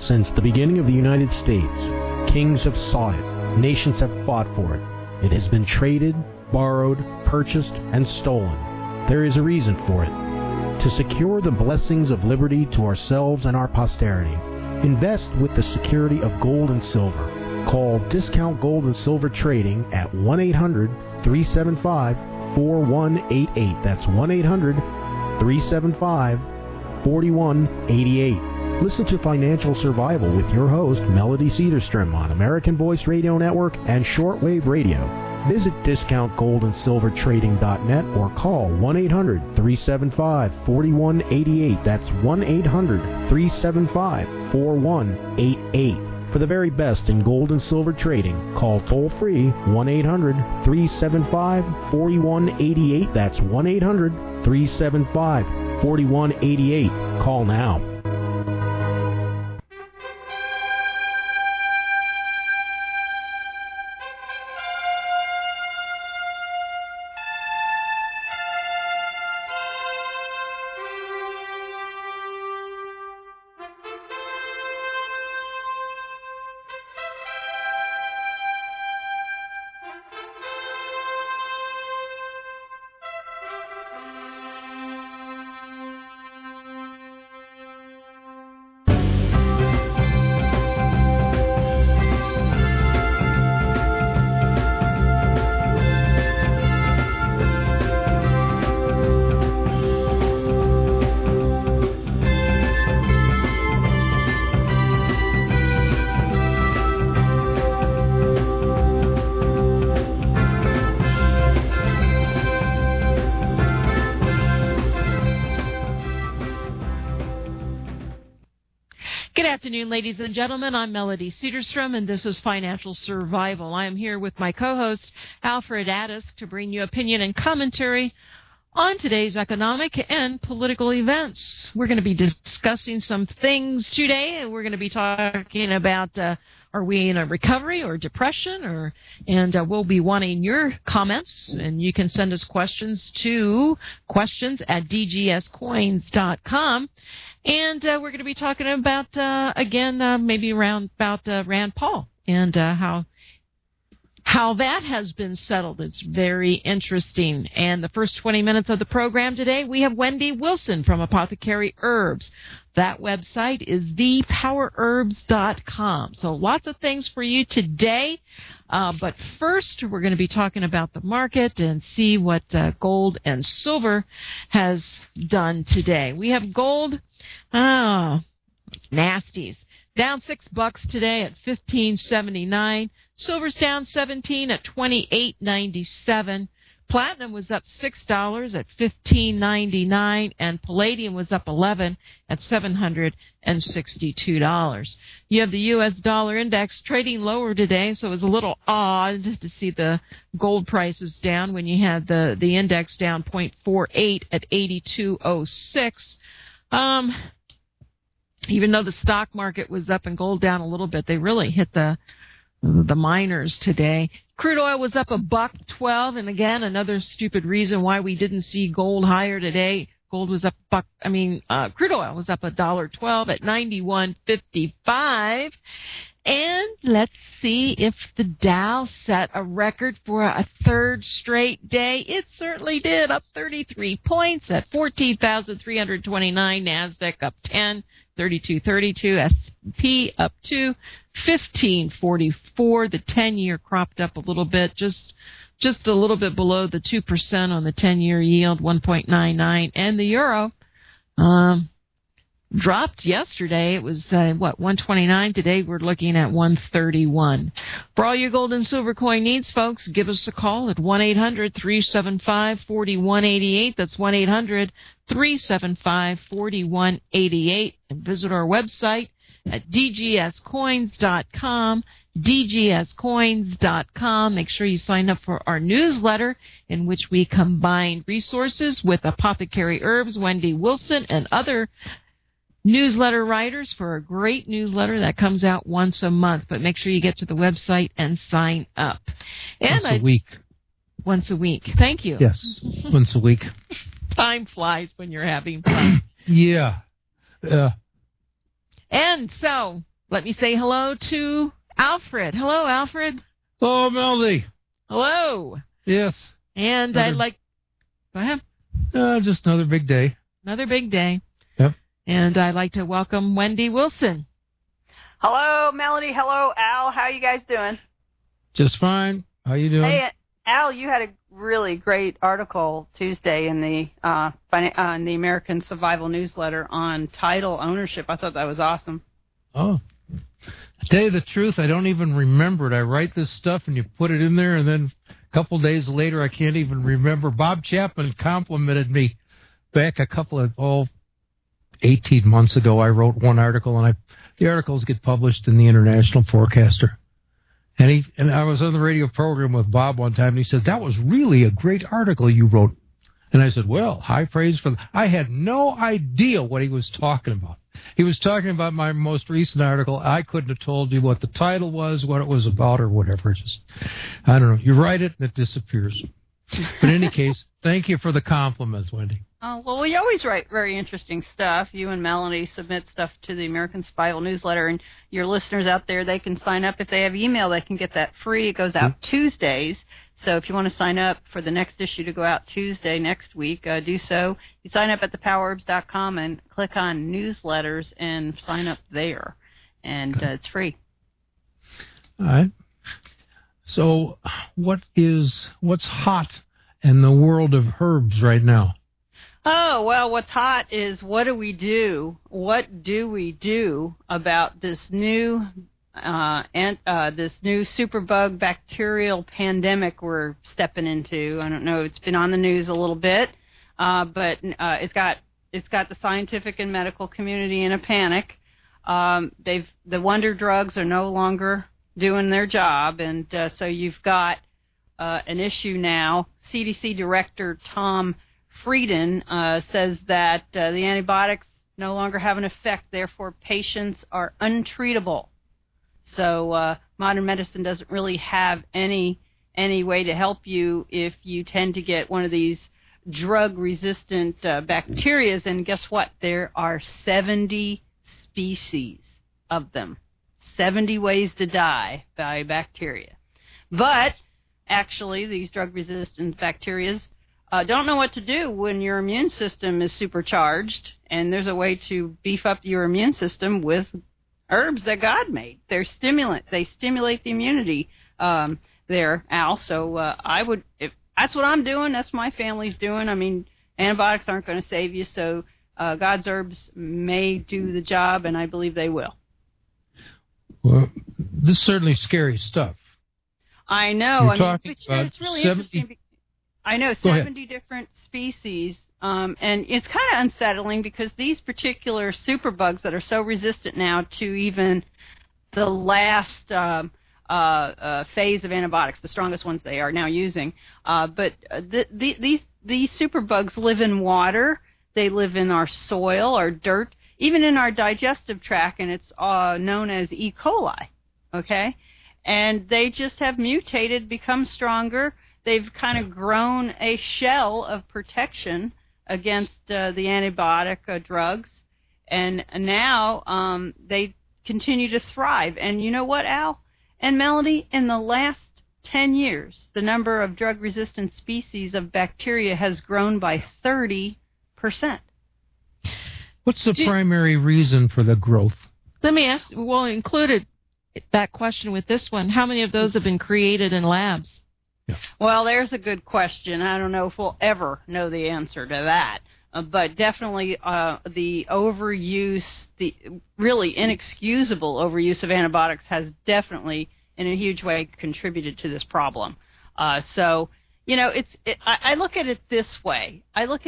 Since the beginning of the United States, kings have sought it, nations have fought for it. It has been traded, borrowed, purchased, and stolen. There is a reason for it. To secure the blessings of liberty to ourselves and our posterity, invest with the security of gold and silver. Call Discount Gold and Silver Trading at 1-800-375-4188. That's 1-800-375-4188. Listen to Financial Survival with your host, Melody Cedarstrom, on American Voice Radio Network and Shortwave Radio. Visit discountgoldandsilvertrading.net or call 1-800-375-4188. That's 1-800-375-4188. For the very best in gold and silver trading, call toll-free 1-800-375-4188. That's 1-800-375-4188. Call now. Ladies and gentlemen, I'm Melody Cedarstrom, and this is Financial Survival. I am here with my co-host, Alfred Addis, to bring you opinion and commentary on today's economic and political events. We're going to be discussing some things today, and we're going to be talking about are we in a recovery or depression, and we'll be wanting your comments, and you can send us questions to questions@dgscoins.com. And we're going to be talking about, maybe around about Rand Paul and how that has been settled. It's very interesting. And the first 20 minutes of the program today, we have Wendy Wilson from Apothecary Herbs. That website is thepowerherbs.com. So lots of things for you today. But first, we're going to be talking about the market and see what gold and silver has done today. We have gold, nasties, down $6 today at $15.79. Silver's down 17 at $28.97. Platinum was up $6 at $15.99, and palladium was up 11 at $762. You have the U.S. dollar index trading lower today, so it was a little odd to see the gold prices down when you had the index down 0.48 at 82.06. Even though the stock market was up and gold down a little bit, they really hit the miners today. Crude oil was up $1.12, and again, another stupid reason why we didn't see gold higher today. Gold was up crude oil was up $1.12 at 91.55. And let's see if the Dow set a record for a third straight day. It certainly did, up 33 points at 14,329. NASDAQ up 10, 3232. S&P up 2, 1544. The 10-year cropped up a little bit, just a little bit below the 2% on the 10-year yield, 1.99. And the euro dropped yesterday. It was, 129. Today we're looking at 131. For all your gold and silver coin needs, folks, give us a call at 1-800-375-4188. That's 1-800-375-4188. And visit our website at dgscoins.com, dgscoins.com. Make sure you sign up for our newsletter, in which we combine resources with Apothecary Herbs, Wendy Wilson, and other newsletter writers for a great newsletter that comes out once a month. But make sure you get to the website and sign up. And once a week. Once a week. Thank you. Yes, once a week. Time flies when you're having fun. Yeah. And so Let me say hello to Alfred. Hello, Alfred. Hello, Melody. Hello. Yes. And I'd like... Go ahead. Just another big day. Another big day. Yep. And I'd like to welcome Wendy Wilson. Hello, Melody. Hello, Al. How you guys doing? Just fine. How you doing? Hey, Al, you had a really great article Tuesday in the American Survival Newsletter on title ownership. I thought that was awesome. Oh. To tell you the truth, I don't even remember it. I write this stuff and you put it in there, and then a couple days later, I can't even remember. Bob Chapman complimented me back a couple of, 18 months ago. I wrote one article, and the articles get published in the International Forecaster. And I was on the radio program with Bob one time, and he said, that was really a great article you wrote. And I said, well, high praise for I had no idea what he was talking about. He was talking about my most recent article. I couldn't have told you what the title was, what it was about, or whatever. I don't know. You write it, and it disappears. But in any case, thank you for the compliments, Wendy. Oh, well, we always write very interesting stuff. You and Melanie submit stuff to the American Survival Newsletter, and your listeners out there, they can sign up. If they have email, they can get that free. It goes out Tuesdays. So if you want to sign up for the next issue to go out Tuesday next week, do so. You sign up at thepowerherbs.com and click on newsletters and sign up there. And it's free. All right. So what's hot in the world of herbs right now? Oh, well, what's hot is what do we do? What do we do about this new superbug bacterial pandemic we're stepping into? I don't know. It's been on the news a little bit, but it's got the scientific and medical community in a panic. The wonder drugs are no longer doing their job, and so you've got an issue now. CDC Director Tom Frieden says that the antibiotics no longer have an effect, therefore patients are untreatable. So modern medicine doesn't really have any way to help you if you tend to get one of these drug-resistant bacterias. And guess what? There are 70 species of them. 70 ways to die by bacteria. But actually, these drug-resistant bacteria don't know what to do when your immune system is supercharged, and there's a way to beef up your immune system with herbs that God made. They're stimulant. They stimulate the immunity there, Al. So if that's what I'm doing, that's what my family's doing. I mean, antibiotics aren't going to save you, so God's herbs may do the job, and I believe they will. Well, this is certainly scary stuff. I know. It's really interesting. I know, 70 different species, and it's kind of unsettling because these particular superbugs that are so resistant now to even the last phase of antibiotics, the strongest ones they are now using, but these superbugs live in water, they live in our soil, our dirt, even in our digestive tract, and it's known as E. coli, okay? And they just have mutated, become stronger. They've kind of grown a shell of protection against the antibiotic drugs, and now they continue to thrive. And you know what, Al and Melody? In the last 10 years, the number of drug-resistant species of bacteria has grown by 30%. What's the primary reason for the growth? Let me ask, well, included that question with this one. How many of those have been created in labs? Yeah. Well, there's a good question. I don't know if we'll ever know the answer to that. But definitely the overuse, the really inexcusable overuse of antibiotics has definitely, in a huge way, contributed to this problem. So, you know, I look at it this way.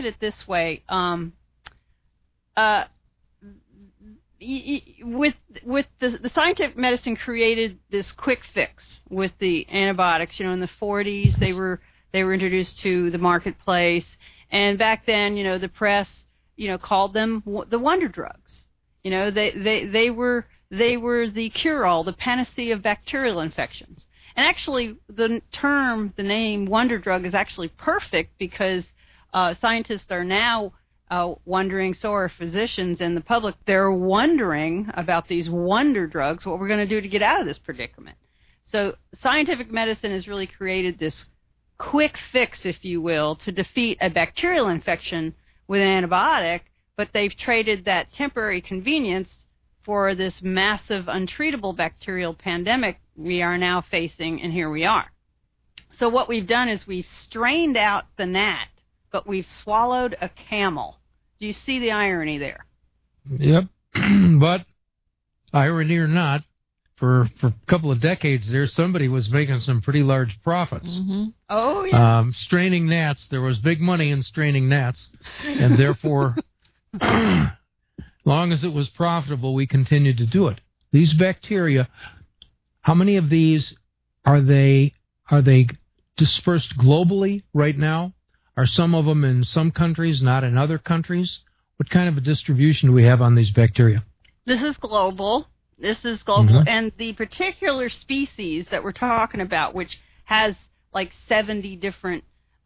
With the scientific medicine created this quick fix with the antibiotics. You know, in the 40s they were introduced to the marketplace, and back then, you know, the press, you know, called them the wonder drugs. You know, they were the cure-all, the panacea of bacterial infections. And actually, the name wonder drug is actually perfect because scientists are now wondering, so are physicians and the public. They're wondering about these wonder drugs, what we're going to do to get out of this predicament. So scientific medicine has really created this quick fix, if you will, to defeat a bacterial infection with an antibiotic, but they've traded that temporary convenience for this massive, untreatable bacterial pandemic we are now facing, and here we are. So what we've done is we've strained out the gnat, but we've swallowed a camel. Do you see the irony there? Yep. But irony or not, for a couple of decades there, somebody was making some pretty large profits. Mm-hmm. Oh, yeah. Straining gnats, there was big money in straining gnats, and therefore, long as it was profitable, we continued to do it. These bacteria, how many of these are they dispersed globally right now? Are some of them in some countries, not in other countries? What kind of a distribution do we have on these bacteria? This is global. Mm-hmm. And the particular species that we're talking about, which has like 70 different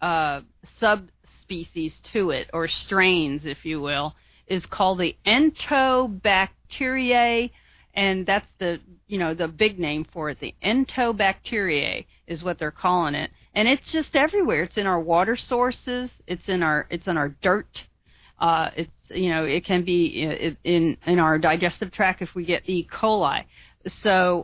subspecies to it, or strains, if you will, is called the Enterobacteriaceae, and that's the big name for it. The Enterobacteriaceae is what they're calling it, and it's just everywhere. It's in our water sources. It's in our dirt. It can be in our digestive tract if we get E. coli. So,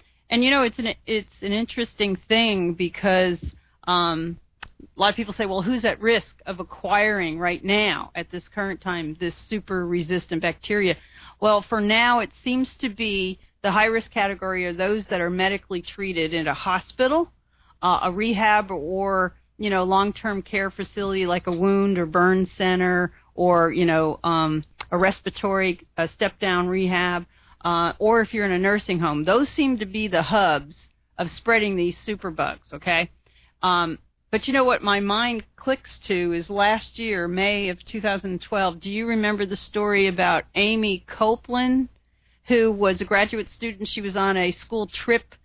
it's an interesting thing because a lot of people say, well, who's at risk of acquiring right now at this current time this super resistant bacteria? Well, for now, it seems to be the high risk category are those that are medically treated in a hospital, a rehab, or long-term care facility like a wound or burn center, or a respiratory step-down rehab, or if you're in a nursing home. Those seem to be the hubs of spreading these superbugs, okay? But you know what my mind clicks to is last year, May of 2012, do you remember the story about Amy Copeland, who was a graduate student? She was on a school trip.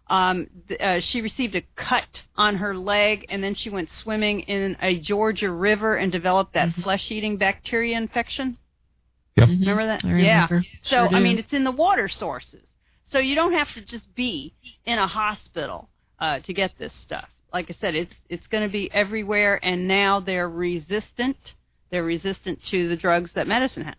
She received a cut on her leg, and then she went swimming in a Georgia river and developed that flesh-eating bacteria infection. Yep. Remember that? I remember. Yeah. So, Sure do. it's in the water sources. So you don't have to just be in a hospital to get this stuff. Like I said, it's going to be everywhere, and now they're resistant. They're resistant to the drugs that medicine has.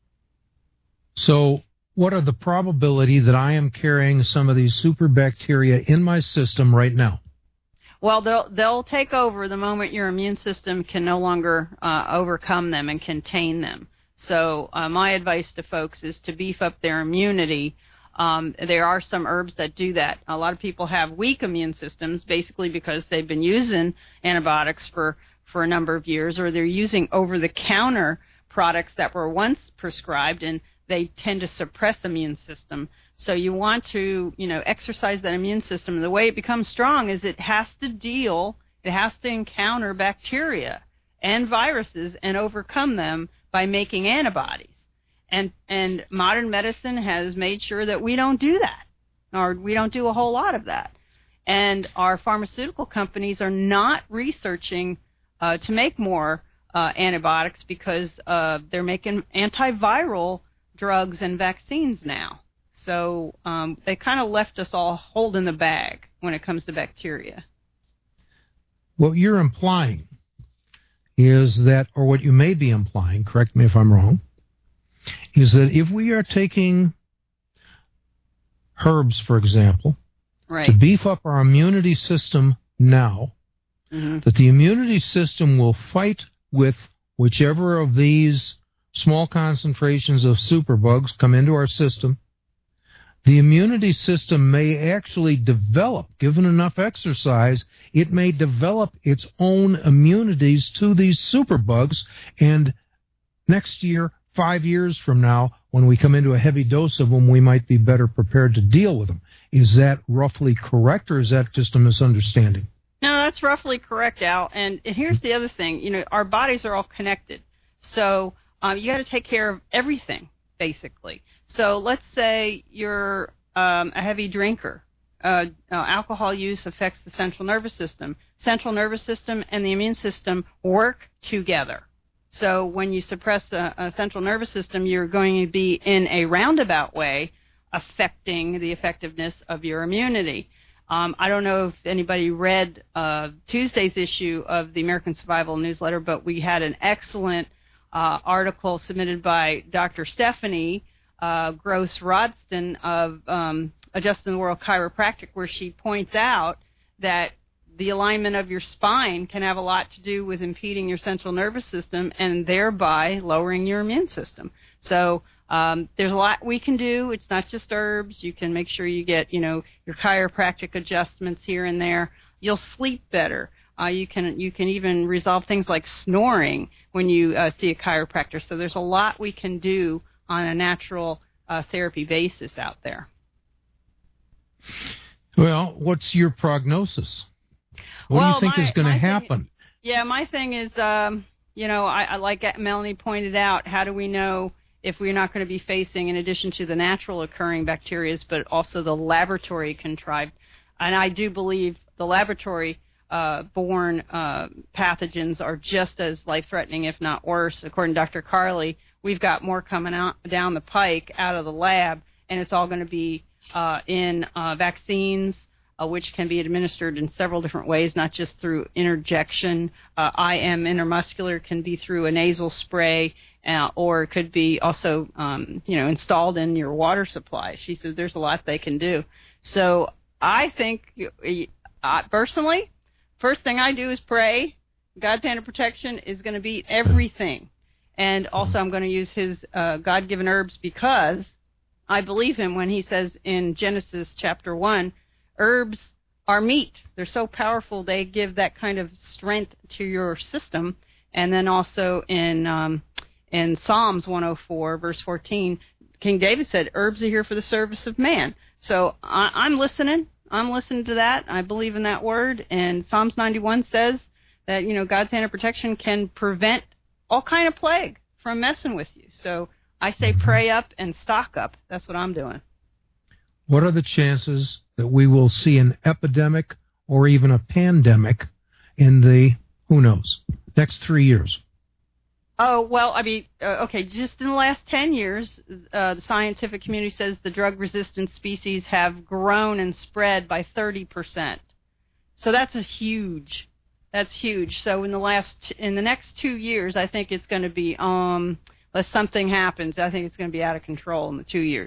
So what are the probability that I am carrying some of these super bacteria in my system right now? Well, they'll take over the moment your immune system can no longer overcome them and contain them. So my advice to folks is to beef up their immunity. There are some herbs that do that. A lot of people have weak immune systems basically because they've been using antibiotics for a number of years, or they're using over-the-counter products that were once prescribed, and they tend to suppress immune system. So you want to, exercise that immune system. And the way it becomes strong is it has to encounter bacteria and viruses and overcome them by making antibodies. And modern medicine has made sure that we don't do that, or we don't do a whole lot of that. And our pharmaceutical companies are not researching to make more antibiotics because they're making antiviral drugs and vaccines now. So they kind of left us all holding the bag when it comes to bacteria. What you're implying is that, or what you may be implying, correct me if I'm wrong, is that if we are taking herbs, for example, right, to beef up our immunity system now, that the immunity system will fight with whichever of these small concentrations of superbugs come into our system, the immunity system may actually develop, given enough exercise, it may develop its own immunities to these superbugs, and next year, 5 years from now, when we come into a heavy dose of them, we might be better prepared to deal with them. Is that roughly correct, or is that just a misunderstanding? No, that's roughly correct, Al. And here's the other thing. Our bodies are all connected. So you got to take care of everything, basically. So let's say you're a heavy drinker. Alcohol use affects the central nervous system. Central nervous system and the immune system work together. So when you suppress a central nervous system, you're going to be in a roundabout way affecting the effectiveness of your immunity. I don't know if anybody read Tuesday's issue of the American Survival Newsletter, but we had an excellent article submitted by Dr. Stephanie Gross-Rodston of Adjusting the World Chiropractic, where she points out that the alignment of your spine can have a lot to do with impeding your central nervous system and thereby lowering your immune system. So there's a lot we can do. It's not just herbs. You can make sure you get, your chiropractic adjustments here and there. You'll sleep better. You can even resolve things like snoring when you see a chiropractor. So there's a lot we can do on a natural therapy basis out there. Well, what's your prognosis? What do you think is going to happen? My thing is, I like Melanie pointed out, how do we know if we're not going to be facing, in addition to the natural occurring bacteria, but also the laboratory contrived? And I do believe the laboratory born pathogens are just as life-threatening, if not worse. According to Dr. Carley, we've got more coming out down the pike out of the lab, and it's all going to be in vaccines, which can be administered in several different ways, not just through interjection. IM, intermuscular, can be through a nasal spray, or it could be also, installed in your water supply. She says there's a lot they can do. So I think, personally, first thing I do is pray. God's hand of protection is going to beat everything. And also I'm going to use his God-given herbs, because I believe him when he says in Genesis chapter 1, herbs are meat. They're so powerful, they give that kind of strength to your system. And then also in Psalms 104, verse 14, King David said, herbs are here for the service of man. So I'm listening. I'm listening to that. I believe in that word. And Psalms 91 says that, God's hand of protection can prevent all kind of plague from messing with you. So I say pray up and stock up. That's what I'm doing. What are the chances that we will see an epidemic or even a pandemic in the, next 3 years? Oh, well, just in the last 10 years, the scientific community says the drug-resistant species have grown and spread by 30%. So that's huge. So in the next 2 years, I think it's going to be, unless something happens, I think it's going to be out of control in the 2 years.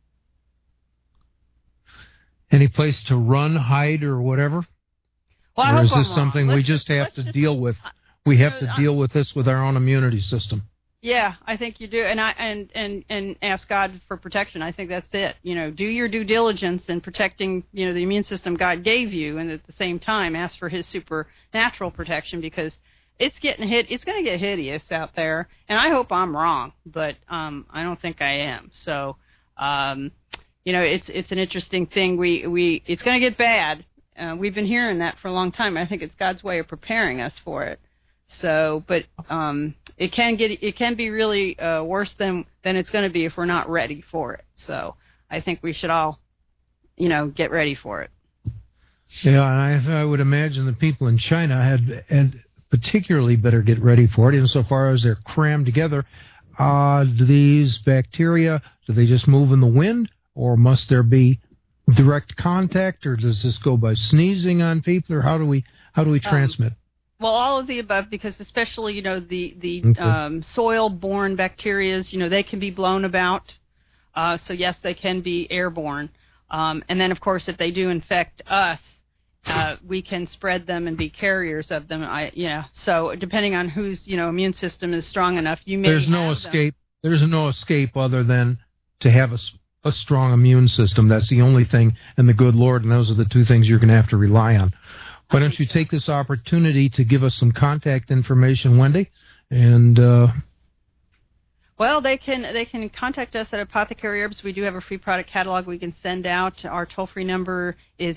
Any place to run, hide, or whatever? Well, or is this something we just have to deal with? We have to deal with this with our own immunity system. Yeah, I think you do, and ask God for protection. I think that's it. Do your due diligence in protecting, the immune system God gave you, and at the same time ask for His supernatural protection, because it's getting hit. It's going to get hideous out there, and I hope I'm wrong, but I don't think I am. So, it's an interesting thing. It's going to get bad. We've been hearing that for a long time. I think it's God's way of preparing us for it. So, but it can be really worse than it's going to be if we're not ready for it. So, I think we should all, get ready for it. Yeah, and I would imagine the people in China had particularly better get ready for it, insofar as they're crammed together. Do these bacteria, do they just move in the wind, or must there be direct contact, or does this go by sneezing on people, or how do we transmit? Well, all of the above, because especially, the soil-borne bacteria, they can be blown about. So, yes, they can be airborne. And then, of course, if they do infect us, we can spread them and be carriers of them. So depending on whose, immune system is strong enough, you may There's no escape. There's no escape other than to have a strong immune system. That's the only thing, and the good Lord, and those are the two things you're going to have to rely on. Why don't you take this opportunity to give us some contact information, Wendy? And well, they can contact us at Apothecary Herbs. We do have a free product catalog we can send out. Our toll-free number is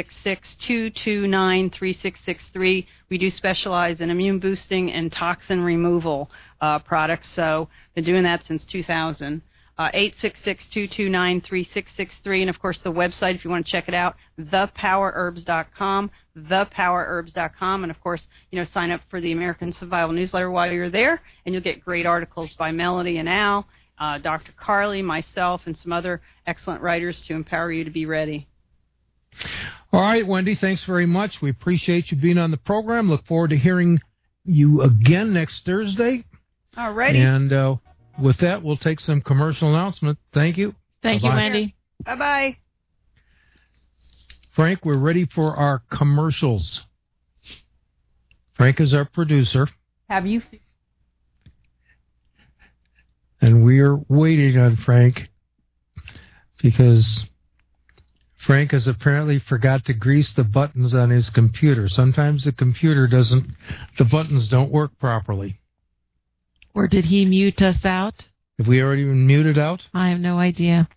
866-229-3663. We do specialize in immune boosting and toxin removal products, so been doing that since 2000. 866-229-3663. And, of course, the website, if you want to check it out, thepowerherbs.com, thepowerherbs.com. And, of course, sign up for the American Survival Newsletter while you're there, and you'll get great articles by Melody and Al, Dr. Carly, myself, and some other excellent writers to empower you to be ready. All right, Wendy, thanks very much. We appreciate you being on the program. Look forward to hearing you again next Thursday. All righty. And with that, we'll take some commercial announcement. Thank you. Thank you, Wendy. Bye-bye. Frank, we're ready for our commercials. Frank is our producer. Have you? And we are waiting on Frank because Frank has apparently forgot to grease the buttons on his computer. Sometimes the buttons don't work properly. Or did he mute us out? Have we already been muted out? I have no idea.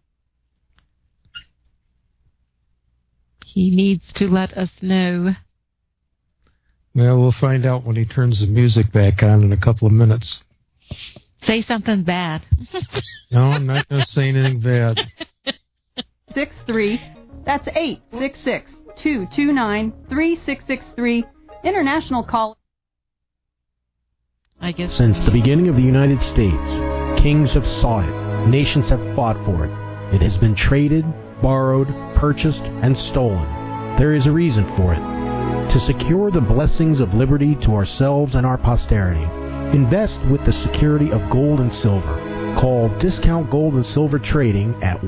He needs to let us know. Well, we'll find out when he turns the music back on in a couple of minutes. Say something bad. No, I'm not going to say anything bad. 63. That's 866-229-3663. International call. I guess. Since the beginning of the United States, kings have sought it, nations have fought for it. It has been traded, borrowed, purchased, and stolen. There is a reason for it. To secure the blessings of liberty to ourselves and our posterity, invest with the security of gold and silver. Call Discount Gold and Silver Trading at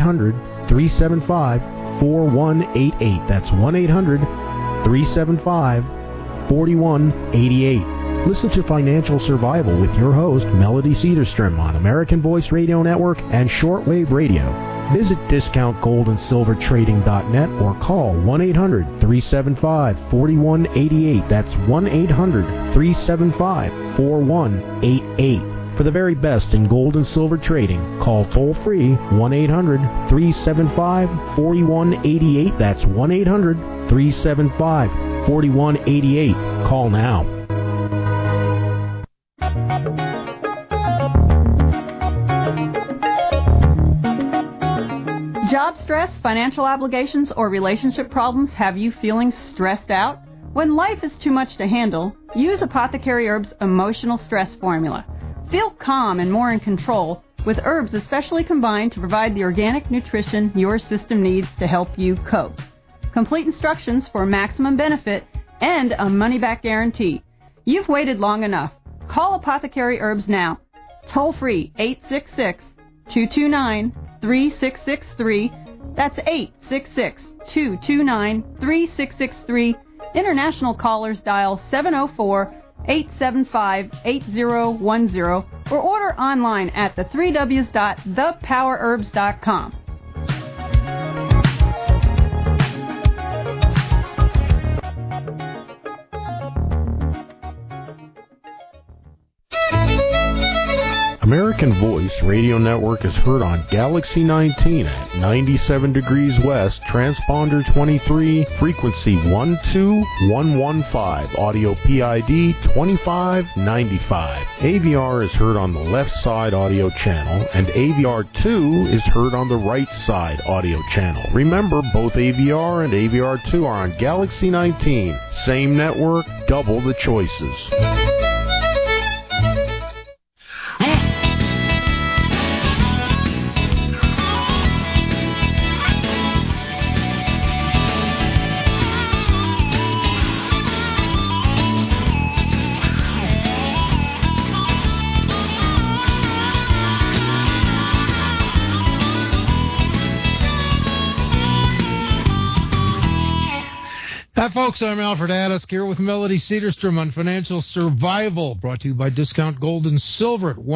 1-800-375-4188. That's 1-800-375-4188. Listen to Financial Survival with your host, Melody Cedarstrom, on American Voice Radio Network and Shortwave Radio. Visit discountgoldandsilvertrading.net or call 1-800-375-4188. That's 1-800-375-4188. For the very best in gold and silver trading, call toll-free 1-800-375-4188. That's 1-800-375-4188. Call now. Job stress, financial obligations, or relationship problems have you feeling stressed out? When life is too much to handle, use Apothecary Herbs' Emotional Stress Formula. Feel calm and more in control with herbs especially combined to provide the organic nutrition your system needs to help you cope. Complete instructions for maximum benefit and a money-back guarantee. You've waited long enough. Call Apothecary Herbs now. Toll free 866-229-3663. That's 866-229-3663. International callers dial 704-875-8010 or order online at the3ws.thepowerherbs.com. American Voice Radio Network is heard on Galaxy 19 at 97 degrees west, transponder 23, frequency 12115, audio PID 2595. AVR is heard on the left side audio channel, and AVR2 is heard on the right side audio channel. Remember, both AVR and AVR2 are on Galaxy 19. Same network, double the choices. Hi, folks. I'm Alfred Addisk here with Melody Cedarstrom on Financial Survival, brought to you by Discount Gold and Silver at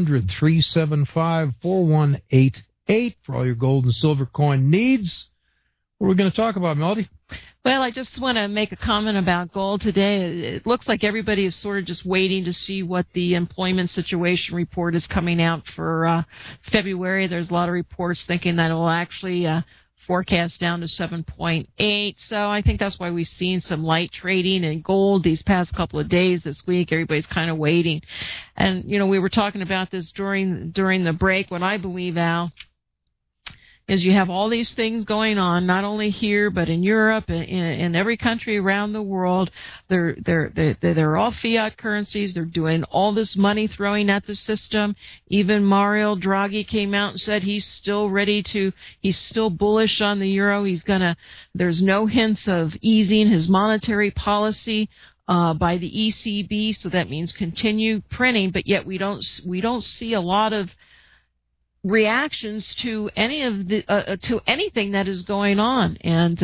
1-800-375-4188 for all your gold and silver coin needs. What are we going to talk about, Melody? Well, I just want to make a comment about gold today. It looks like everybody is sort of just waiting to see what the employment situation report is coming out for February. There's a lot of reports thinking that it will actually forecast down to 7.8. So I think that's why we've seen some light trading in gold these past couple of days this week. Everybody's kind of waiting. And, we were talking about this during the break. What I believe, Al, is you have all these things going on, not only here, but in Europe and in every country around the world. They're all fiat currencies. They're doing all this money throwing at the system. Even Mario Draghi came out and said he's still bullish on the euro. There's no hints of easing his monetary policy by the ECB, so that means continue printing, but yet we don't see a lot of reactions to any of the to anything that is going on. And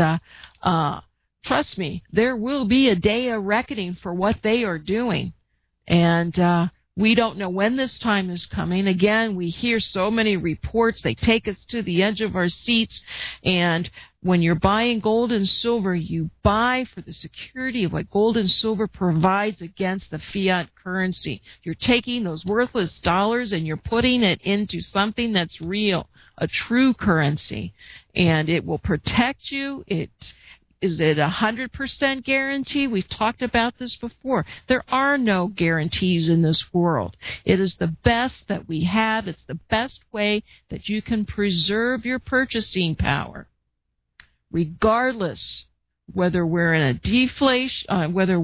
trust me, there will be a day of reckoning for what they are doing. And we don't know when this time is coming. Again, we hear so many reports. They take us to the edge of our seats. And when you're buying gold and silver, you buy for the security of what gold and silver provides against the fiat currency. You're taking those worthless dollars and you're putting it into something that's real, a true currency. And it will protect you. Is it 100% guarantee? We've talked about this before. There are no guarantees in this world. It is the best that we have. It's the best way that you can preserve your purchasing power, regardless whether we're in a deflation, whether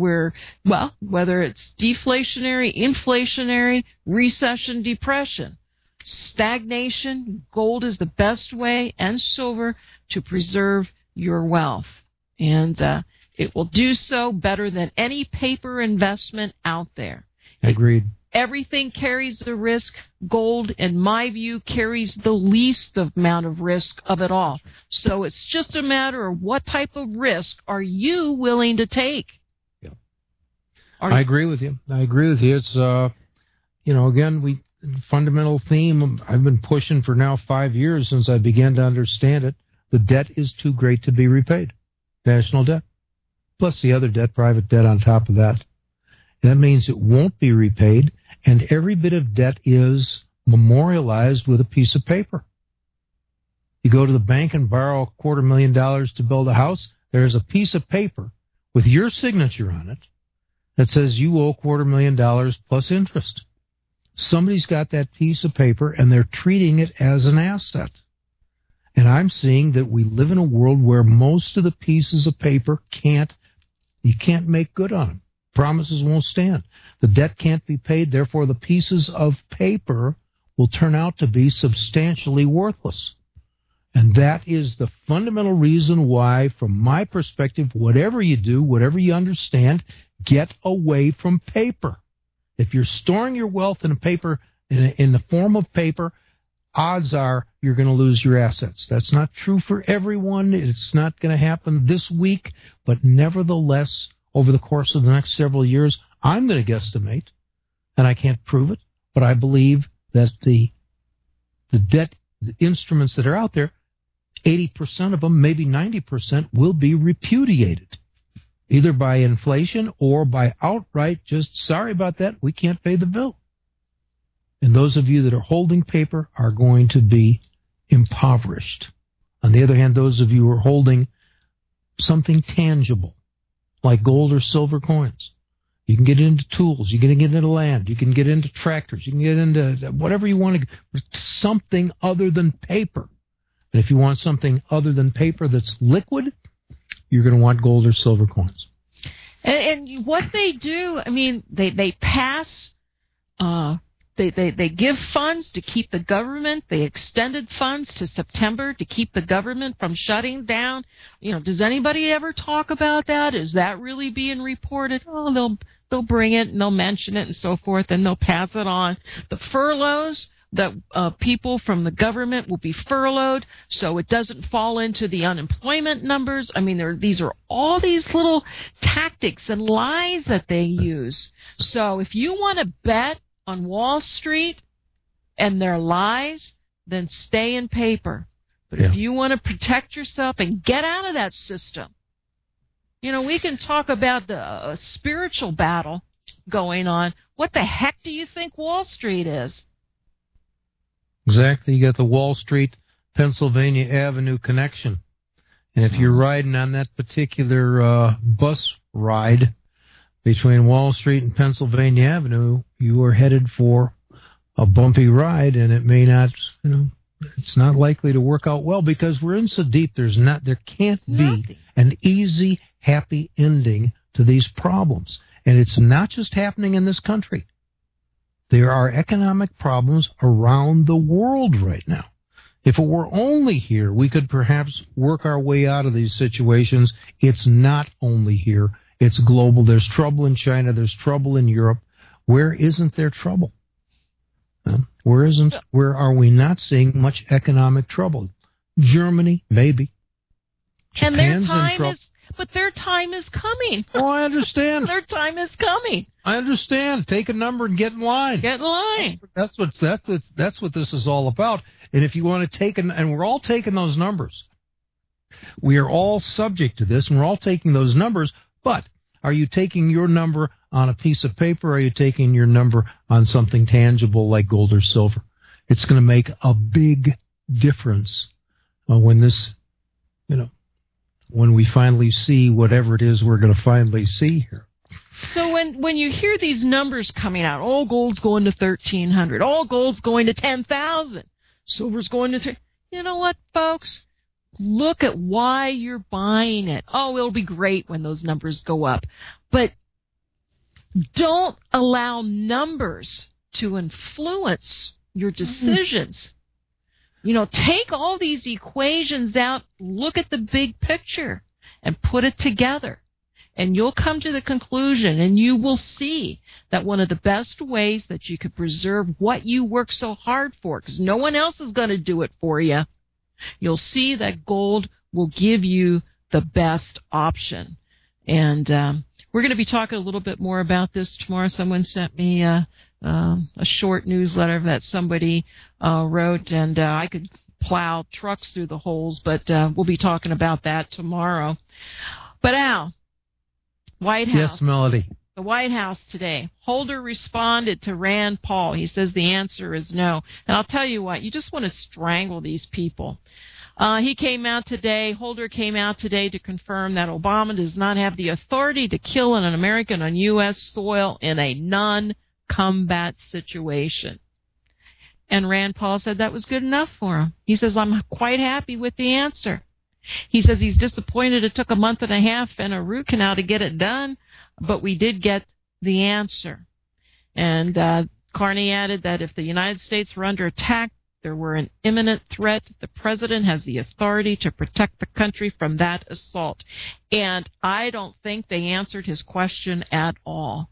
it's deflationary, inflationary, recession, depression, stagnation. Gold is the best way, and silver, to preserve your wealth. And it will do so better than any paper investment out there. Agreed. Everything carries the risk. Gold, in my view, carries the least amount of risk of it all. So it's just a matter of what type of risk are you willing to take? Yeah. I agree with you. It's, again, fundamental theme I've been pushing for now 5 years since I began to understand it. The debt is too great to be repaid. National debt, plus the other debt, private debt on top of that. That means it won't be repaid, and every bit of debt is memorialized with a piece of paper. You go to the bank and borrow $250,000 to build a house, there's a piece of paper with your signature on it that says you owe $250,000 plus interest. Somebody's got that piece of paper, and they're treating it as an asset. And I'm seeing that we live in a world where most of the pieces of paper you can't make good on them. Promises won't stand. The debt can't be paid, therefore the pieces of paper will turn out to be substantially worthless. And that is the fundamental reason why, from my perspective, whatever you do, whatever you understand, get away from paper. If you're storing your wealth in the form of paper, odds are you're going to lose your assets. That's not true for everyone. It's not going to happen this week, but nevertheless, over the course of the next several years, I'm going to guesstimate, and I can't prove it, but I believe that the debt the instruments that are out there, 80% of them, maybe 90%, will be repudiated, either by inflation or by outright just, sorry about that, we can't pay the bill. And those of you that are holding paper are going to be impoverished. On the other hand, those of you who are holding something tangible, like gold or silver coins, you can get into tools, you can get into land, you can get into tractors, you can get into whatever you want to, something other than paper. And if you want something other than paper that's liquid, you're going to want gold or silver coins. And what they do, I mean, they pass... They give funds to keep the government. They extended funds to September to keep the government from shutting down. You know, does anybody ever talk about that? Is that really being reported? Oh, they'll bring it and they'll mention it and so forth, and they'll pass it on. The furloughs, that people from the government will be furloughed so it doesn't fall into the unemployment numbers. I mean, these are all these little tactics and lies that they use. So if you want to bet on Wall Street and their lies, then stay in paper. But if you want to protect yourself and get out of that system, you know, we can talk about the spiritual battle going on. What the heck do you think Wall Street is? Exactly. You got the Wall Street Pennsylvania Avenue connection. And if you're riding on that particular bus ride between Wall Street and Pennsylvania Avenue, you are headed for a bumpy ride, and it may not, it's not likely to work out well because we're in so deep. There can't be an easy, happy ending to these problems. And it's not just happening in this country. There are economic problems around the world right now. If it were only here, we could perhaps work our way out of these situations. It's not only here. It's global. There's trouble in China. There's trouble in Europe. Where isn't there trouble? Where are we not seeing much economic trouble? Germany, maybe. And Japan's their time in trouble. but their time is coming. Oh, I understand. Their time is coming. I understand. Take a number and get in line. Get in line. That's what this is all about. And if you want to and we're all taking those numbers. We are all subject to this, and we're all taking those numbers. But are you taking your number on a piece of paper, or are you taking your number on something tangible like gold or silver? It's going to make a big difference when we finally see whatever it is we're going to finally see here. So when you hear these numbers coming out, all gold's going to 1,300, all gold's going to 10,000, silver's going to you know what, folks? Look at why you're buying it. Oh, it'll be great when those numbers go up. But don't allow numbers to influence your decisions. Take all these equations out, look at the big picture, and put it together. And you'll come to the conclusion, and you will see that one of the best ways that you could preserve what you work so hard for, because no one else is going to do it for you, you'll see that gold will give you the best option. And we're going to be talking a little bit more about this tomorrow. Someone sent me a short newsletter that somebody wrote, and I could plow trucks through the holes, but we'll be talking about that tomorrow. But Al, White House. Yes, Melody. The White House today. Holder responded to Rand Paul. He says the answer is no. And I'll tell you what, you just want to strangle these people. Holder came out today to confirm that Obama does not have the authority to kill an American on U.S. soil in a non-combat situation. And Rand Paul said that was good enough for him. He says, I'm quite happy with the answer. He says he's disappointed it took a month and a half and a root canal to get it done, but we did get the answer. And Carney added that if the United States were under attack, there were an imminent threat, the president has the authority to protect the country from that assault. And I don't think they answered his question at all.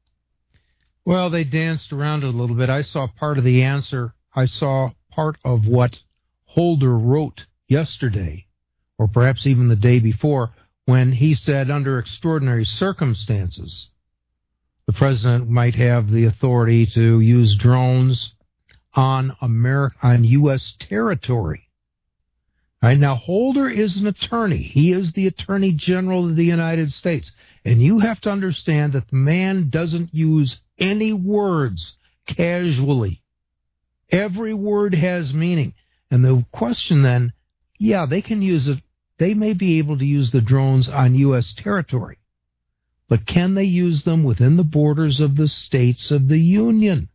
Well, they danced around it a little bit. I saw part of the answer. I saw part of what Holder wrote yesterday, or perhaps even the day before, when he said under extraordinary circumstances, the president might have the authority to use drones on U.S. territory. All right, now, Holder is an attorney. He is the Attorney General of the United States. And you have to understand that the man doesn't use any words casually. Every word has meaning. And the question then, yeah, they can use it. They may be able to use the drones on U.S. territory, but can they use them within the borders of the states of the Union?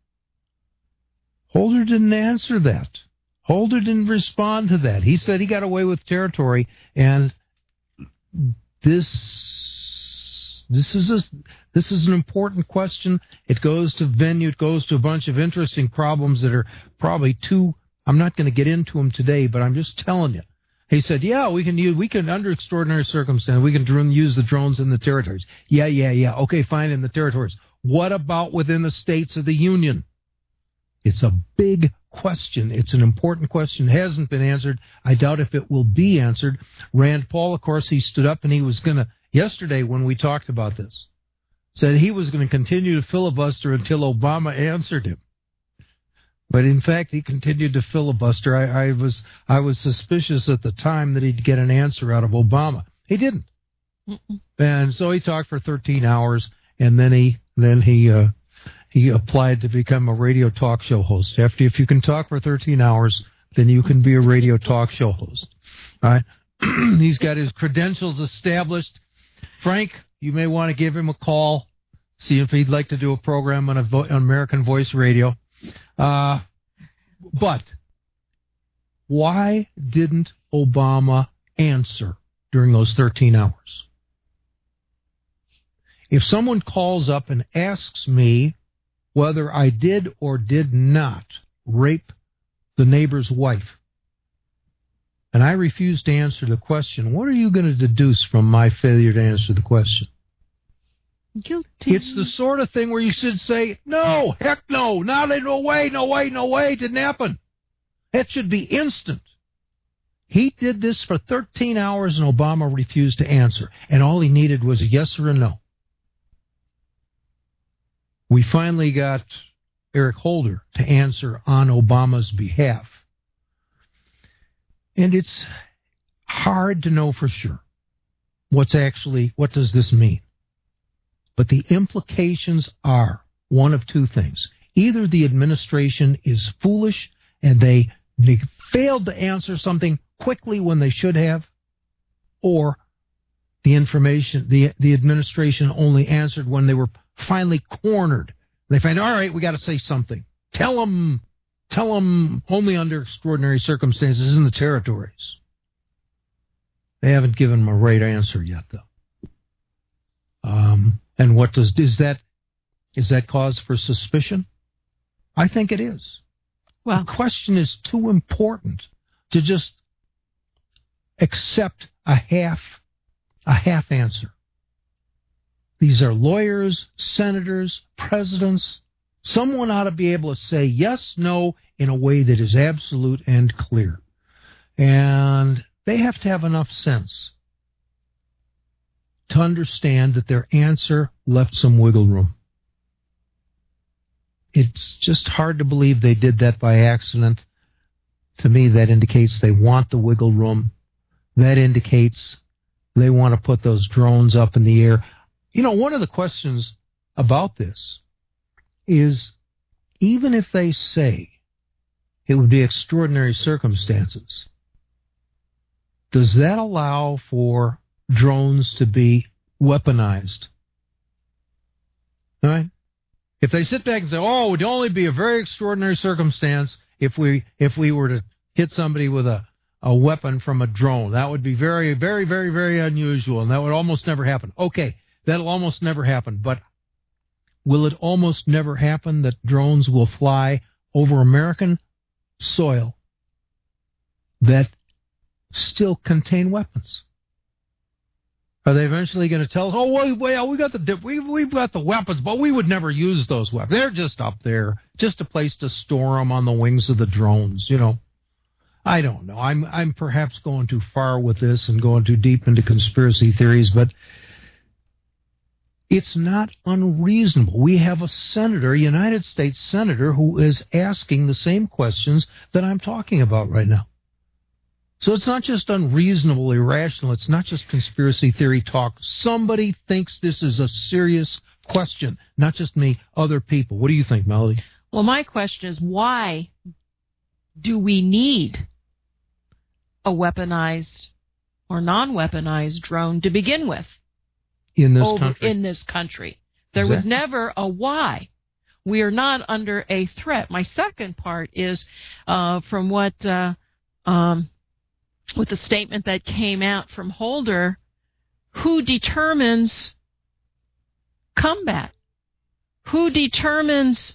Holder didn't answer that. Holder didn't respond to that. He said he got away with territory, and this is an important question. It goes to venue. It goes to a bunch of interesting problems that are probably I'm not going to get into them today, but I'm just telling you. He said, yeah, we can under extraordinary circumstances, we can use the drones in the territories. Yeah. Okay, fine, in the territories. What about within the states of the Union? It's a big question. It's an important question. It hasn't been answered. I doubt if it will be answered. Rand Paul, of course, he stood up and he was going to, yesterday when we talked about this, said he was going to continue to filibuster until Obama answered him. But in fact, he continued to filibuster. I was suspicious at the time that he'd get an answer out of Obama. He didn't. And so he talked for 13 hours, and then he applied to become a radio talk show host. If you can talk for 13 hours, then you can be a radio talk show host. All right? He's got his credentials established. Frank, you may want to give him a call, see if he'd like to do a program on American Voice Radio. But why didn't Obama answer during those 13 hours? If someone calls up and asks me whether I did or did not rape the neighbor's wife, and I refuse to answer the question, what are you going to deduce from my failure to answer the question? Guilty. It's the sort of thing where you should say, no, heck no, no way, didn't happen. That should be instant. He did this for 13 hours and Obama refused to answer, and all he needed was a yes or a no. We finally got Eric Holder to answer on Obama's behalf. And it's hard to know for sure what does this mean? But the implications are one of two things. Either the administration is foolish and they failed to answer something quickly when they should have, or the administration only answered when they were finally cornered. They find, all right, we got to say something. Tell them only under extraordinary circumstances in the territories. They haven't given them a right answer yet, though. And what is that cause for suspicion? I think it is. Well, the question is too important to just accept a half answer. These are lawyers, senators, presidents. Someone ought to be able to say yes, no, in a way that is absolute and clear. And they have to have enough sense to understand that their answer left some wiggle room. It's just hard to believe they did that by accident. To me, that indicates they want the wiggle room. That indicates they want to put those drones up in the air. You know, one of the questions about this is, even if they say it would be extraordinary circumstances, does that allow for drones to be weaponized? All right? If they sit back and say, oh, it would only be a very extraordinary circumstance if we were to hit somebody with a weapon from a drone, that would be very, very, very, very unusual, and that would almost never happen. Okay, that'll almost never happen, but will it almost never happen that drones will fly over American soil that still contain weapons? Are they eventually going to tell us, oh, well, we've got the weapons, but we would never use those weapons. They're just up there, just a place to store them on the wings of the drones, you know. I don't know. I'm perhaps going too far with this and going too deep into conspiracy theories, but it's not unreasonable. We have a United States senator, who is asking the same questions that I'm talking about right now. So it's not just unreasonable, irrational. It's not just conspiracy theory talk. Somebody thinks this is a serious question, not just me, other people. What do you think, Melody? Well, my question is, why do we need a weaponized or non-weaponized drone to begin with? In this country. There was never a why. We are not under a threat. My second part is from what with the statement that came out from Holder, who determines combat? Who determines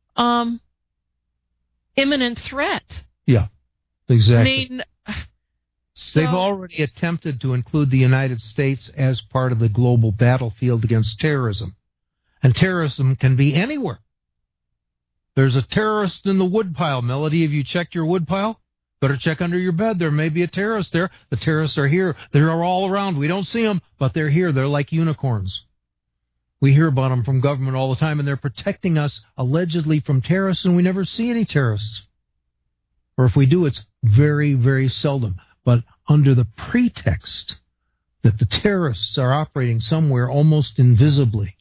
imminent threat? Yeah, exactly. I mean, they've already attempted to include the United States as part of the global battlefield against terrorism. And terrorism can be anywhere. There's a terrorist in the woodpile. Melody, have you checked your woodpile? Better check under your bed. There may be a terrorist there. The terrorists are here. They're all around. We don't see them, but they're here. They're like unicorns. We hear about them from government all the time, and they're protecting us allegedly from terrorists, and we never see any terrorists. Or if we do, it's very, very seldom. But under the pretext that the terrorists are operating somewhere almost invisibly,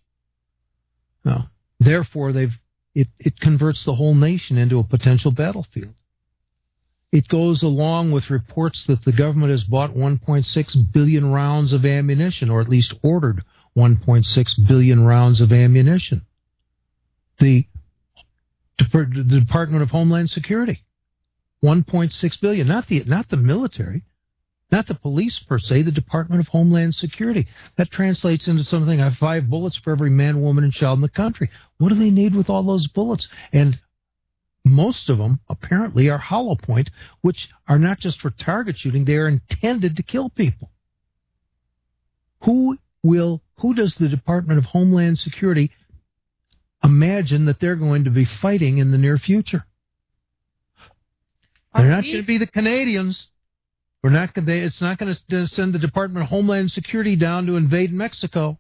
therefore it converts the whole nation into a potential battlefield. It goes along with reports that the government has bought 1.6 billion rounds of ammunition, or at least ordered 1.6 billion rounds of ammunition. The Department of Homeland Security, 1.6 billion, not the military, not the police per se, the Department of Homeland Security. That translates into something like 5 bullets for every man, woman, and child in the country. What do they need with all those bullets? And most of them, apparently, are hollow point, which are not just for target shooting, they are intended to kill people. Who does the Department of Homeland Security imagine that they're going to be fighting in the near future? They're not going to be the Canadians. It's not going to send the Department of Homeland Security down to invade Mexico.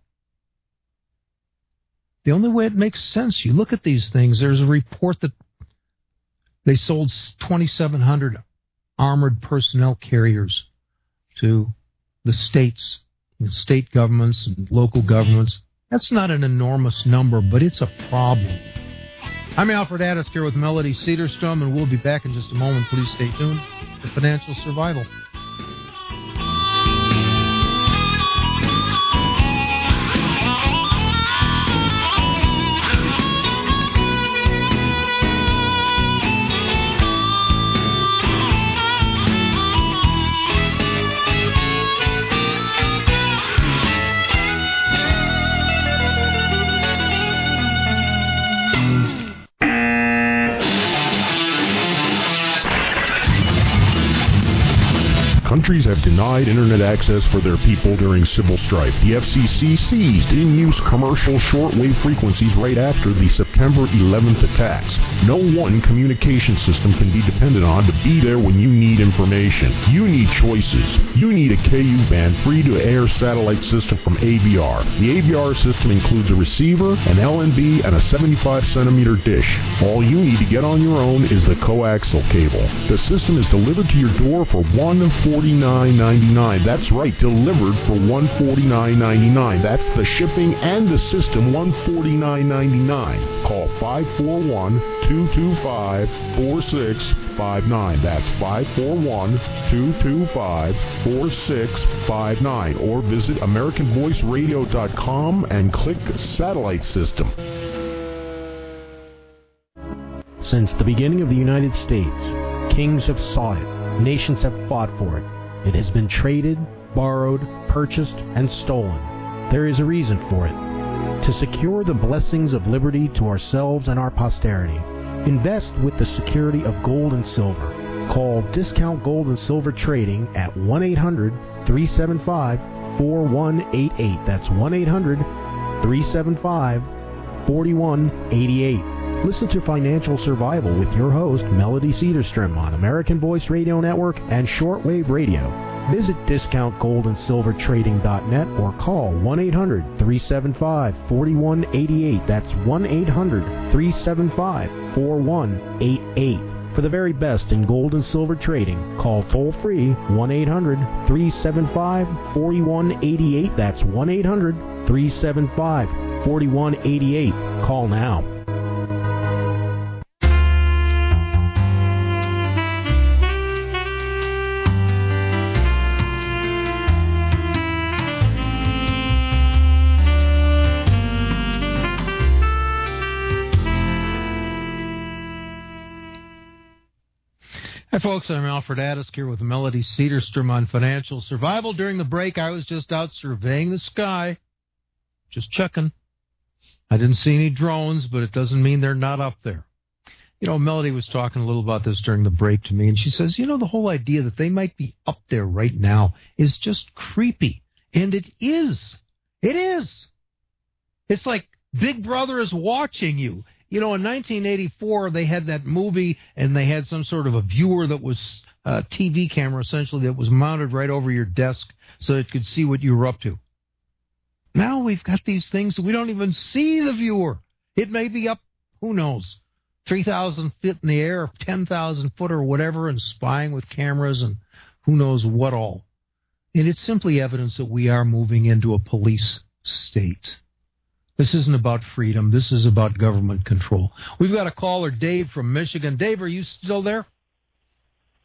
The only way it makes sense, you look at these things, there's a report that they sold 2,700 armored personnel carriers to the states, state governments and local governments. That's not an enormous number, but it's a problem. I'm Alfred Addis here with Melody Cedarstrom, and we'll be back in just a moment. Please stay tuned to Financial Survival. Countries have denied internet access for their people during civil strife. The FCC seized in-use commercial shortwave frequencies right after the September 11th attacks. No one communication system can be depended on to be there when you need information. You need choices. You need a KU-band free-to-air satellite system from ABR. The ABR system includes a receiver, an LNB, and a 75-centimeter dish. All you need to get on your own is the coaxial cable. The system is delivered to your door for $149.99. That's right, delivered for $149.99. That's the shipping and the system, $149.99. Call 541-225-4659. That's 541-225-4659. Or visit AmericanVoiceRadio.com and click Satellite System. Since the beginning of the United States, kings have sought it. Nations have fought for it. It has been traded, borrowed, purchased, and stolen. There is a reason for it. To secure the blessings of liberty to ourselves and our posterity, invest with the security of gold and silver. Call Discount Gold and Silver Trading at 1-800-375-4188. That's 1-800-375-4188. Listen to Financial Survival with your host, Melody Cedarstrom, on American Voice Radio Network and Shortwave Radio. Visit DiscountGoldandSilverTrading.net or call 1-800-375-4188. That's 1-800-375-4188. For the very best in gold and silver trading, call toll-free 1-800-375-4188. That's 1-800-375-4188. Call now. Hi, folks. I'm Alfred Addis here with Melody Cedarstrom on Financial Survival. During the break, I was just out surveying the sky, just checking. I didn't see any drones, but it doesn't mean they're not up there. You know, Melody was talking a little about this during the break to me, and she says, you know, the whole idea that they might be up there right now is just creepy. And it is. It is. It's like Big Brother is watching you. You know, in 1984, they had that movie, and they had some sort of a viewer that was a TV camera, essentially, that was mounted right over your desk so it could see what you were up to. Now we've got these things that we don't even see the viewer. It may be up, who knows, 3,000 feet in the air, 10,000 foot or whatever, and spying with cameras and who knows what all. And it's simply evidence that we are moving into a police state. This isn't about freedom. This is about government control. We've got a caller, Dave from Michigan. Dave, are you still there?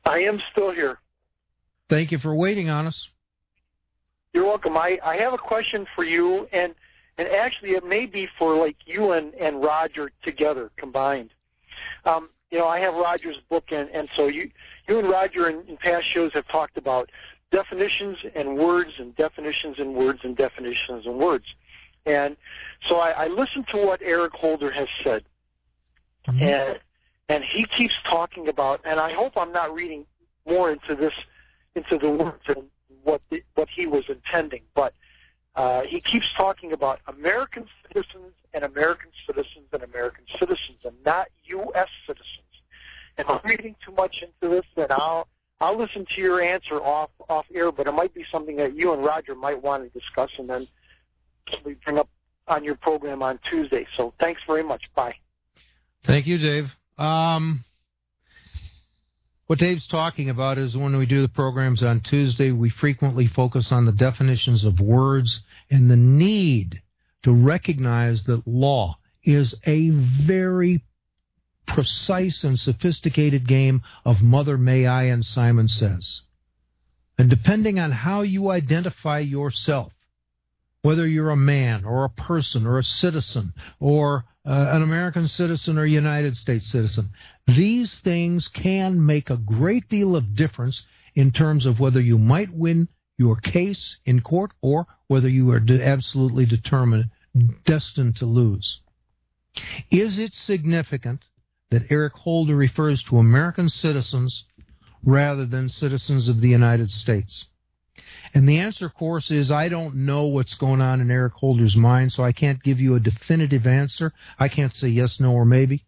I am still here. Thank you for waiting on us. You're welcome. I have a question for you, and actually it may be for like you and Roger together, combined. I have Roger's book, and so you and Roger in past shows have talked about definitions and words and definitions and words and definitions and words. And so I listened to what Eric Holder has said, and he keeps talking about, and I hope I'm not reading more into the words and what he was intending, but he keeps talking about American citizens and American citizens and American citizens, and not U.S. citizens. And I'm reading too much into this, and I'll listen to your answer off air, but it might be something that you and Roger might want to discuss, and then we bring up on your program on Tuesday. So thanks very much. Bye. Thank you, Dave. What Dave's talking about is when we do the programs on Tuesday, we frequently focus on the definitions of words and the need to recognize that law is a very precise and sophisticated game of Mother May I and Simon Says. And depending on how you identify yourself, whether you're a man or a person or a citizen or an American citizen or a United States citizen, these things can make a great deal of difference in terms of whether you might win your case in court or whether you are absolutely destined to lose. Is it significant that Eric Holder refers to American citizens rather than citizens of the United States? And the answer, of course, is I don't know what's going on in Eric Holder's mind, so I can't give you a definitive answer. I can't say yes, no, or maybe.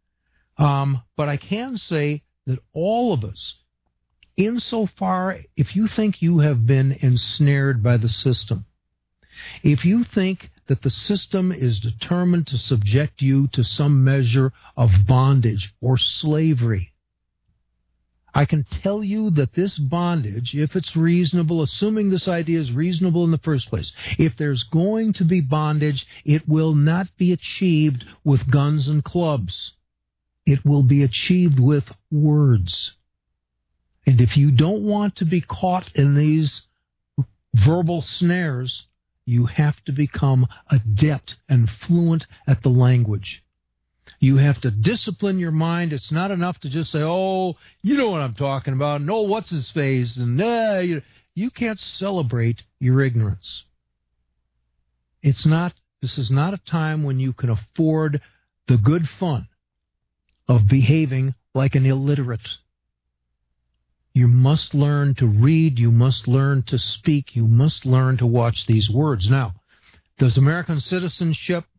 But I can say that all of us, insofar, if you think you have been ensnared by the system, if you think that the system is determined to subject you to some measure of bondage or slavery, I can tell you that this bondage, if it's reasonable, assuming this idea is reasonable in the first place, if there's going to be bondage, it will not be achieved with guns and clubs. It will be achieved with words. And if you don't want to be caught in these verbal snares, you have to become adept and fluent at the language. You have to discipline your mind. It's not enough to just say, oh, you know what I'm talking about. No, what's his face? And you can't celebrate your ignorance. This is not a time when you can afford the good fun of behaving like an illiterate. You must learn to read. You must learn to speak. You must learn to watch these words. Now, does American citizen,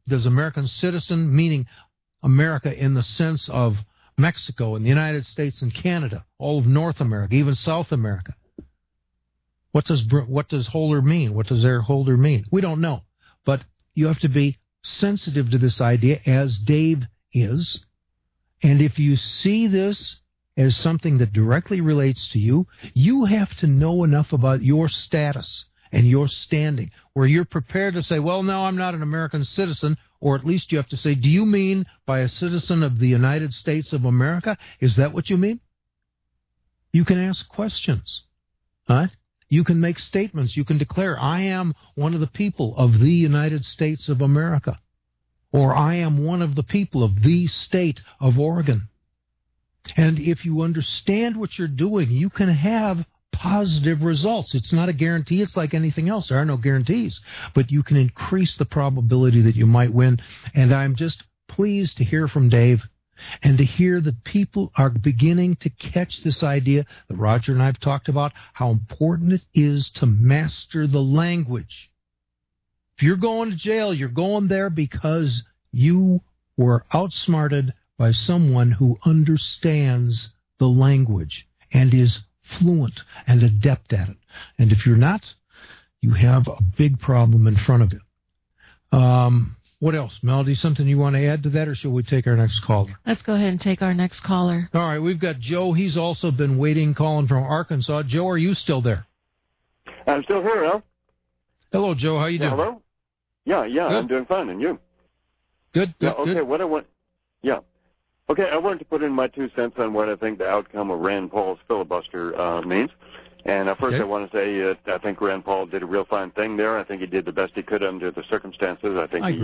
meaning America in the sense of Mexico and the United States and Canada, all of North America, even South America, what does Holder mean? What does Eric Holder mean? We don't know. But you have to be sensitive to this idea, as Dave is. And if you see this as something that directly relates to you, you have to know enough about your status and your standing where you're prepared to say, well, no, I'm not an American citizen, or at least you have to say, do you mean by a citizen of the United States of America? Is that what you mean? You can ask questions. Right? You can make statements. You can declare, I am one of the people of the United States of America. Or I am one of the people of the state of Oregon. And if you understand what you're doing, you can have positive results. It's not a guarantee. It's like anything else. There are no guarantees. But you can increase the probability that you might win. And I'm just pleased to hear from Dave and to hear that people are beginning to catch this idea that Roger and I have talked about, how important it is to master the language. If you're going to jail, you're going there because you were outsmarted by someone who understands the language and is fluent and adept at it. And if you're not, you have a big problem in front of you. What else? Melody, something you want to add to that, or shall we take our next caller? Let's go ahead and take our next caller. All right, we've got Joe. He's also been waiting, calling from Arkansas. Joe, are you still there? I'm still here, Al. Hello, Joe. How you doing? Hello? Yeah, Good. I'm doing fine, and you? Good. Okay, good. what I want... Yeah. Okay, I wanted to put in my 2 cents on what I think the outcome of Rand Paul's filibuster means. And first, I want to say I think Rand Paul did a real fine thing there. I think he did the best he could under the circumstances. I think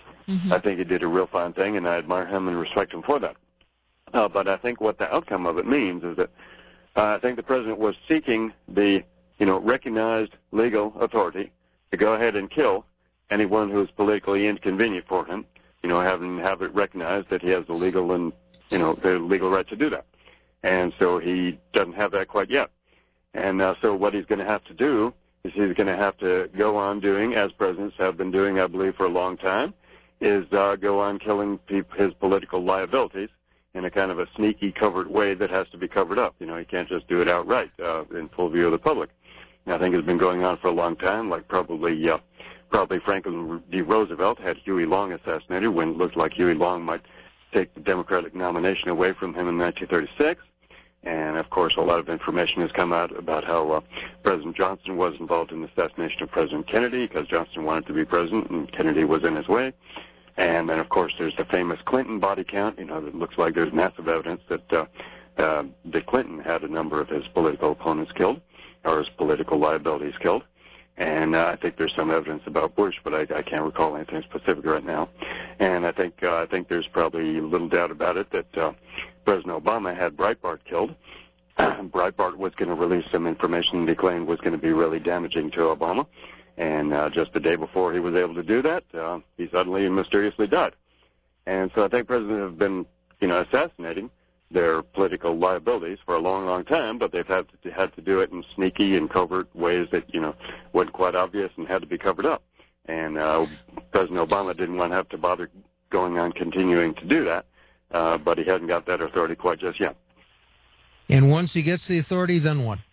he did a real fine thing, and I admire him and respect him for that. But I think what the outcome of it means is that I think the president was seeking the recognized legal authority to go ahead and kill anyone who's politically inconvenient for him. Have it recognized that he has the legal and the legal right to do that. And so he doesn't have that quite yet. And so what he's going to have to do is he's going to have to go on doing, as presidents have been doing, I believe, for a long time, is go on killing his political liabilities in a kind of a sneaky, covert way that has to be covered up. He can't just do it outright in full view of the public. And I think it's been going on for a long time, like probably Franklin D. Roosevelt had Huey Long assassinated when it looked like Huey Long might take the Democratic nomination away from him in 1936. And, of course, a lot of information has come out about how President Johnson was involved in the assassination of President Kennedy because Johnson wanted to be president and Kennedy was in his way. And then, of course, there's the famous Clinton body count. It looks like there's massive evidence that Clinton had a number of his political opponents killed or his political liabilities killed. And I think there's some evidence about Bush, but I can't recall anything specific right now. And I think there's probably little doubt about it that President Obama had Breitbart killed. Breitbart was going to release some information he claimed was going to be really damaging to Obama. And just the day before he was able to do that, he suddenly and mysteriously died. And so I think presidents have been, assassinating their political liabilities for a long, long time, but they've had to do it in sneaky and covert ways that, wasn't quite obvious and had to be covered up. And President Obama didn't want to have to bother going on continuing to do that, but he hasn't got that authority quite just yet. And once he gets the authority, then what?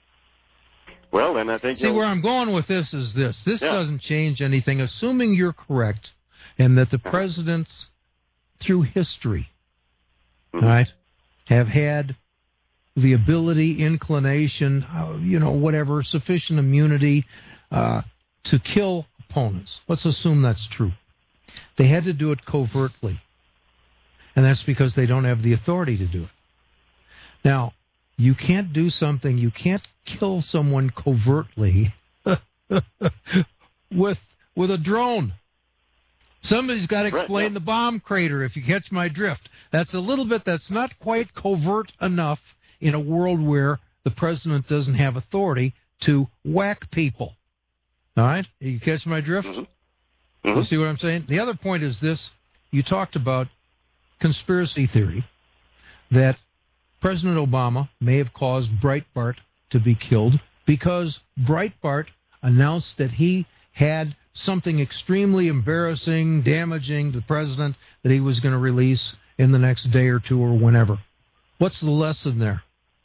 Well, and I think... See, where I'm going with this is this. This doesn't change anything. Assuming you're correct and that the presidents, through history, all right, have had the ability, inclination, whatever, sufficient immunity to kill opponents. Let's assume that's true. They had to do it covertly, and that's because they don't have the authority to do it. Now, you can't do something, you can't kill someone covertly with a drone. Somebody's got to explain the bomb crater, if you catch my drift. That's not quite covert enough in a world where the president doesn't have authority to whack people. All right? You catch my drift? Mm-hmm. You see what I'm saying? The other point is this. You talked about conspiracy theory, that President Obama may have caused Breitbart to be killed because Breitbart announced that he had something extremely embarrassing, damaging to the president that he was going to release in the next day or two or whenever. What's the lesson there?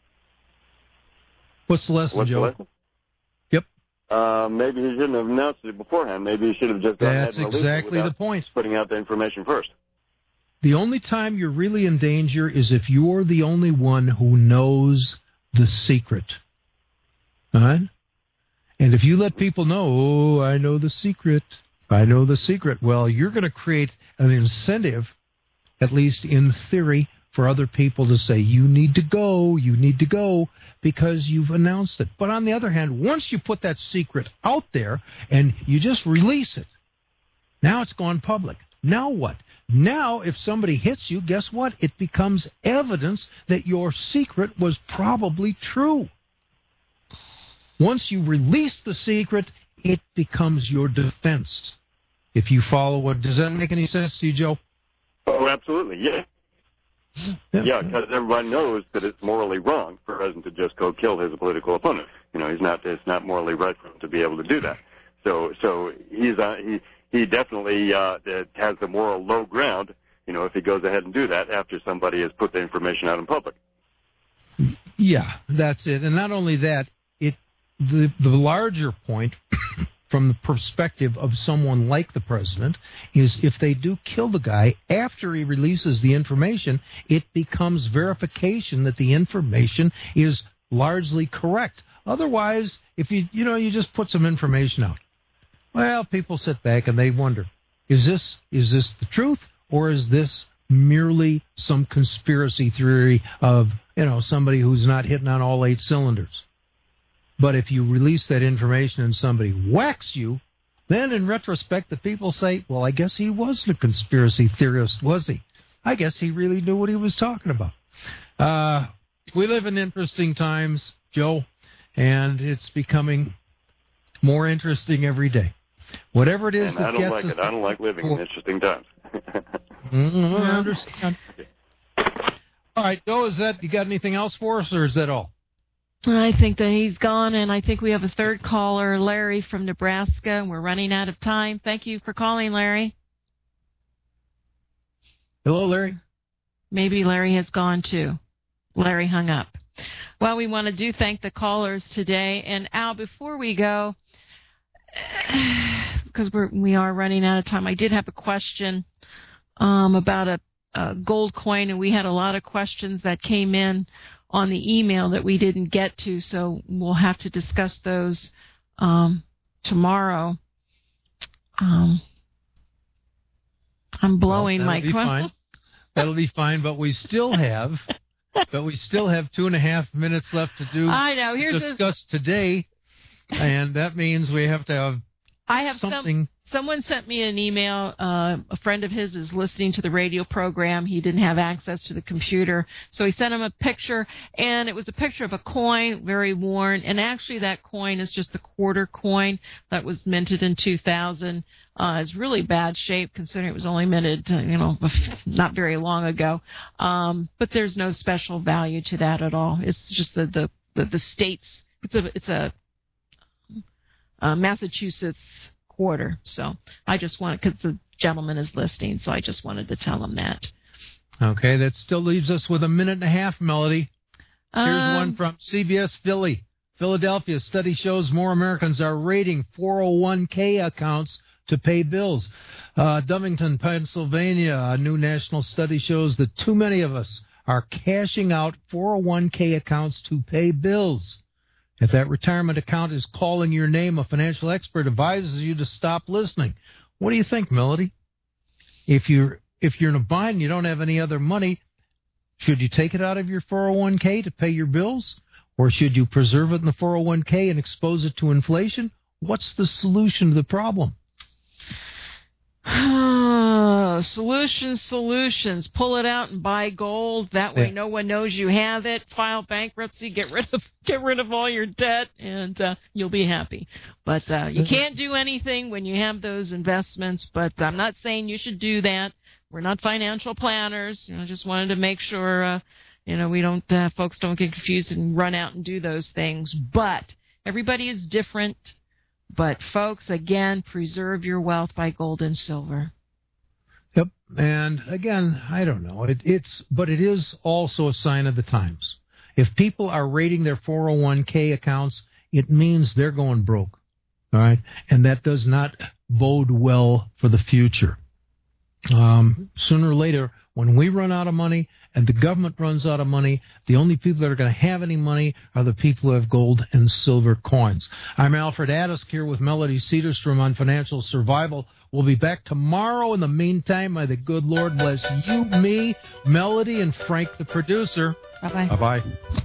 What's the lesson, Joe? Lesson? Yep. Maybe he shouldn't have announced it beforehand. Maybe he should have just done That's exactly the point. Putting out the information first. The only time you're really in danger is if you're the only one who knows the secret. All right? And if you let people know, I know the secret, well, you're going to create an incentive, at least in theory, for other people to say, you need to go, because you've announced it. But on the other hand, once you put that secret out there and you just release it, now it's gone public. Now what? Now, if somebody hits you, guess what? It becomes evidence that your secret was probably true. Once you release the secret, it becomes your defense. If you follow what... Does that make any sense to you, Joe? Oh, absolutely, yeah. Yeah, because everybody knows that it's morally wrong for a president to just go kill his political opponent. It's not morally right for him to be able to do that. So he definitely has the moral low ground, if he goes ahead and do that after somebody has put the information out in public. Yeah, that's it. And not only that, the larger point from the perspective of someone like the president is if they do kill the guy after he releases the information, it becomes verification that the information is largely correct. Otherwise, if you just put some information out, well, people sit back and they wonder, is this the truth or is this merely some conspiracy theory of, somebody who's not hitting on all 8 cylinders. But if you release that information and somebody whacks you, then in retrospect the people say, well, I guess he wasn't a conspiracy theorist, was he? I guess he really knew what he was talking about. We live in interesting times, Joe, and it's becoming more interesting every day. Whatever it is that gets us... I don't like living in interesting times. I understand. All right, Joe, you got anything else for us, or is that all? I think that he's gone, and I think we have a third caller, Larry from Nebraska, and we're running out of time. Thank you for calling, Larry. Hello, Larry. Maybe Larry has gone, too. Larry hung up. Well, we want to thank the callers today. And, Al, before we go, because we are running out of time, I did have a question about a gold coin, and we had a lot of questions that came in on the email that we didn't get to, so we'll have to discuss those tomorrow. I'm blowing my question. That'll be fine, but we still have 2.5 minutes left to do. I know. Discuss today, and that means we have to have. I have something. Someone sent me an email. A friend of his is listening to the radio program. He didn't have access to the computer, so he sent him a picture, and it was a picture of a coin, very worn. And actually, that coin is just a quarter coin that was minted in 2000. It's really bad shape considering it was only minted, not very long ago. But there's no special value to that at all. It's just the state's. It's a Massachusetts quarter. So I just wanted, because the gentleman is listening, so I just wanted to tell him that. Okay, that still leaves us with 1.5 minutes, Melody. Here's one from CBS Philadelphia. Study shows more Americans are raiding 401k accounts to pay bills. Dovington, Pennsylvania, a new national study shows that too many of us are cashing out 401k accounts to pay bills. If that retirement account is calling your name, a financial expert advises you to stop listening. What do you think, Melody? If you're in a bind and you don't have any other money, should you take it out of your 401k to pay your bills? Or should you preserve it in the 401k and expose it to inflation? What's the solution to the problem? Solutions. Pull it out and buy gold. That way no one knows you have it. File bankruptcy. Get rid of all your debt, and you'll be happy. But you can't do anything when you have those investments. But I'm not saying you should do that. We're not financial planners. Just wanted to make sure we don't folks don't get confused and run out and do those things. But everybody is different. But folks, again, preserve your wealth by gold and silver. Yep, and again, I don't know. It is also a sign of the times. If people are raiding their 401k accounts, it means they're going broke. All right, and that does not bode well for the future. Sooner or later, when we run out of money and the government runs out of money, the only people that are going to have any money are the people who have gold and silver coins. I'm Alfred Adisk here with Melody Cedarstrom on Financial Survival. We'll be back tomorrow. In the meantime, may the good Lord bless you, me, Melody, and Frank, the producer. Bye-bye. Bye-bye.